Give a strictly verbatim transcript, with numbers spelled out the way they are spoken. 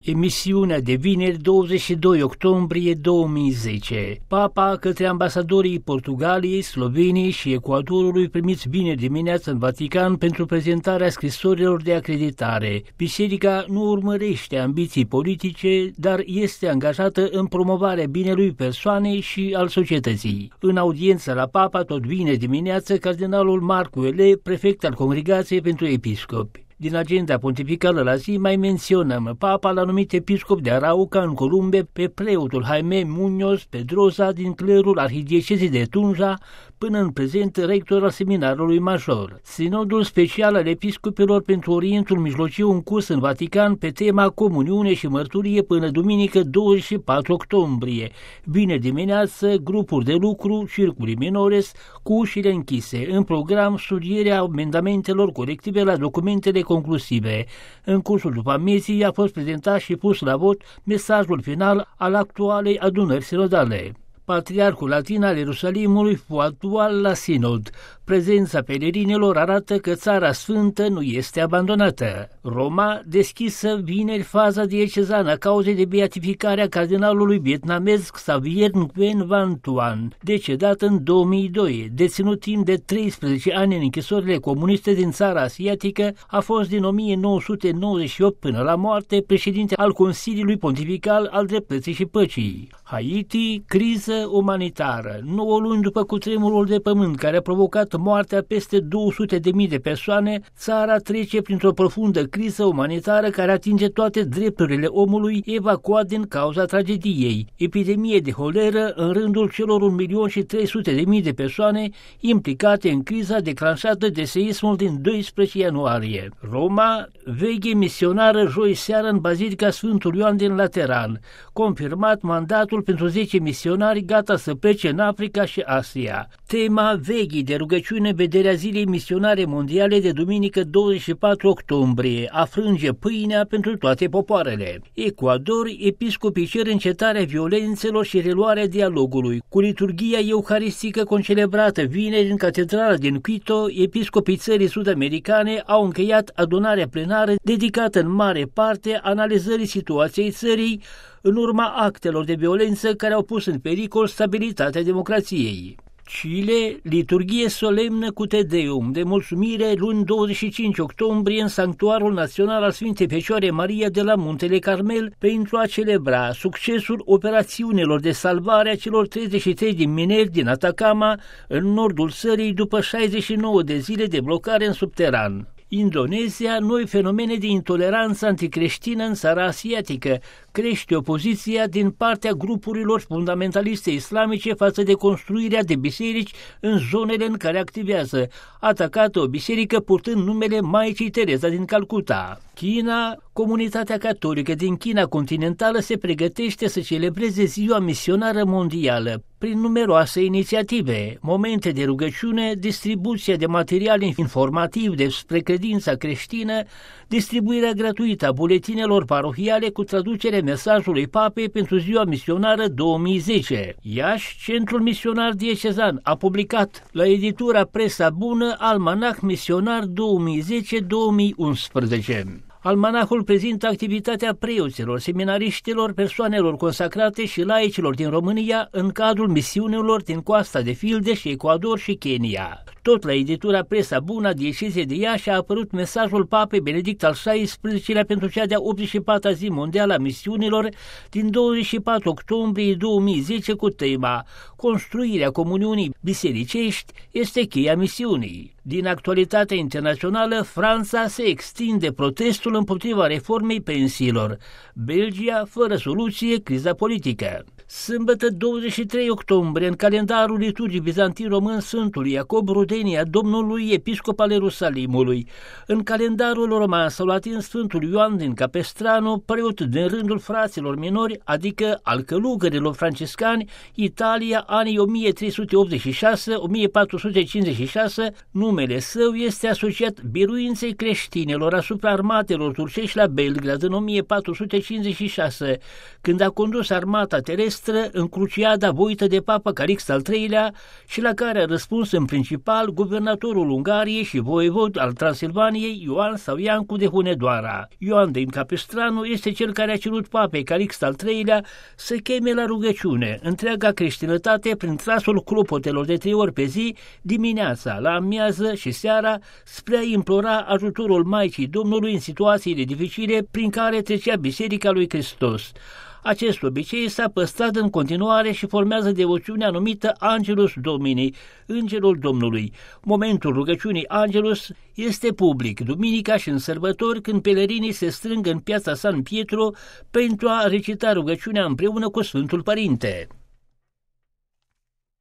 Emisiunea de vineri douăzeci și doi octombrie două mii zece. Papa către ambasadorii Portugaliei, Sloveniei și Ecuadorului primiți vineri dimineață în Vatican pentru prezentarea scrisorilor de acreditare. Biserica nu urmărește ambiții politice, dar este angajată în promovarea binelui persoanei și al societății. În audiență la Papa tot vineri dimineață, cardinalul Marcu Ele, prefect al Congregației pentru Episcopi. Din agenda pontificală la zi mai menționăm: Papa l-a numit episcop de Arauca în Columbia pe preotul Jaime Muñoz Pedrosa din clerul arhidiecezii de Tunja, până în prezent rector al seminarului major. Sinodul special al episcopilor pentru Orientul Mijlociu în curs în Vatican pe tema comuniune și mărturie până duminică douăzeci și patru octombrie. Vineri dimineață, grupuri de lucru, circuli minores cu ușile închise. În program, studierea amendamentelor colective la documentele conclusive. În cursul după amiezii a fost prezentat și pus la vot mesajul final al actualei adunări sinodale. Patriarhul latin al Ierusalimului fu actual la sinod. Prezența pelerinilor arată că Țara Sfântă nu este abandonată. Roma, deschisă vineri faza diecezană a cauzei de beatificare a cardinalului vietnamez Xavier Nguyen Van Thuan, decedat în două mii doi, deținut timp de treisprezece ani în închisorile comuniste din țara asiatică, a fost din o mie nouă sute nouăzeci și opt până la moarte președinte al Consiliului Pontifical al Dreptății și Păcii. Haiti, criză umanitară. nouă luni după cutremurul de pământ care a provocat moartea peste două sute de mii de persoane, țara trece printr-o profundă criză umanitară care atinge toate drepturile omului evacuat din cauza tragediei. Epidemie de holeră în rândul celor un milion și trei sute de mii de persoane implicate în criza declanșată de seismul din doisprezece ianuarie. Roma, veghe misionară joi seară în Bazilica Sfântul Ioan din Lateran. Confirmat mandatul pentru zece misionari gata să plece în Africa și Asia. Tema veghii de rugăciune în vederea Zilei Misionare Mondiale de duminică douăzeci și patru octombrie, a frânge pâinea pentru toate popoarele. Ecuador, episcopii cer încetarea violențelor și reluarea dialogului. Cu liturghia euharistică concelebrată vineri în catedrala din Quito, episcopii țării sud-americane au încheiat adunarea plenară dedicată în mare parte analizării situației țării în urma actelor de violență care au pus în pericol stabilitatea democrației. Chile, liturghie solemnă cu Te Deum de mulțumire luni douăzeci și cinci octombrie în Sanctuarul Național al Sfintei Fecioare Maria de la Muntele Carmel pentru a celebra succesul operațiunilor de salvare a celor treizeci și trei de mineri din Atacama în nordul țării după șaizeci și nouă de zile de blocare în subteran. Indonezia, noi fenomene de intoleranță anticreștină în țara asiatică. Crește opoziția din partea grupurilor fundamentaliste islamice față de construirea de biserici în zonele în care activează. Atacată o biserică purtând numele Maicii Tereza din Calcuta. China, comunitatea catolică din China continentală se pregătește să celebreze Ziua Misionară Mondială prin numeroase inițiative, momente de rugăciune, distribuția de material informativ despre credința creștină, distribuirea gratuită a buletinelor parohiale cu traducerea mesajului Papei pentru Ziua Misionară două mii zece. Iași, Centrul Misionar Diecezan, a publicat la editura Presa Bună Almanach Misionar două mii zece două mii unsprezece. Almanahul prezintă activitatea preoților, seminariștilor, persoanelor consacrate și laicilor din România în cadrul misiunilor din Coasta de Fildeș, Ecuador și Kenya. Tot la editura Presa Bună a Diecezei de Iași a apărut mesajul Papei Benedict al șaisprezecelea pentru cea de-a optzeci și patra zi mondială a misiunilor din douăzeci și patru octombrie două mii zece cu tema Construirea comuniunii bisericești este cheia misiunii. Din actualitatea internațională, Franța se extinde protestul împotriva reformei pensiilor. Belgia, fără soluție, criza politică. Sâmbătă douăzeci și trei octombrie, în calendarul liturgic bizantin român, Sfântul Iacob Rudenia Domnului, episcop al Ierusalimului. În calendarul roman sau latin, Sfântul Ioan din Capestrano, preot din rândul fraților minori, adică al călugărilor franciscani, Italia, anii o mie trei sute optzeci și șase - o mie patru sute cincizeci și șase, numele său este asociat biruinței creștinilor asupra armatelor turcești la Belgrad în o mie patru sute cincizeci și șase, când a condus armata terestră în cruciada voită de Papa Calixt al treilea și la care a răspuns în principal final guvernatorul Ungariei și voievod al Transilvaniei Ioan sau Iancu de Hunedoara. Ioan din Capistranu este cel care a cerut papei Calixt al treilea să cheme la rugăciune întreaga creștinătate prin trasul clopotelor de trei ori pe zi, dimineața, la amiază și seara, spre a implora ajutorul Maicii Domnului în situațiile dificile prin care trecea Biserica lui Hristos. Acest obicei s-a păstrat în continuare și formează devoțiunea numită Angelus Domini, Îngerul Domnului. Momentul rugăciunii Angelus este public, duminica și în sărbători, când pelerinii se strâng în piața San Pietro pentru a recita rugăciunea împreună cu Sfântul Părinte.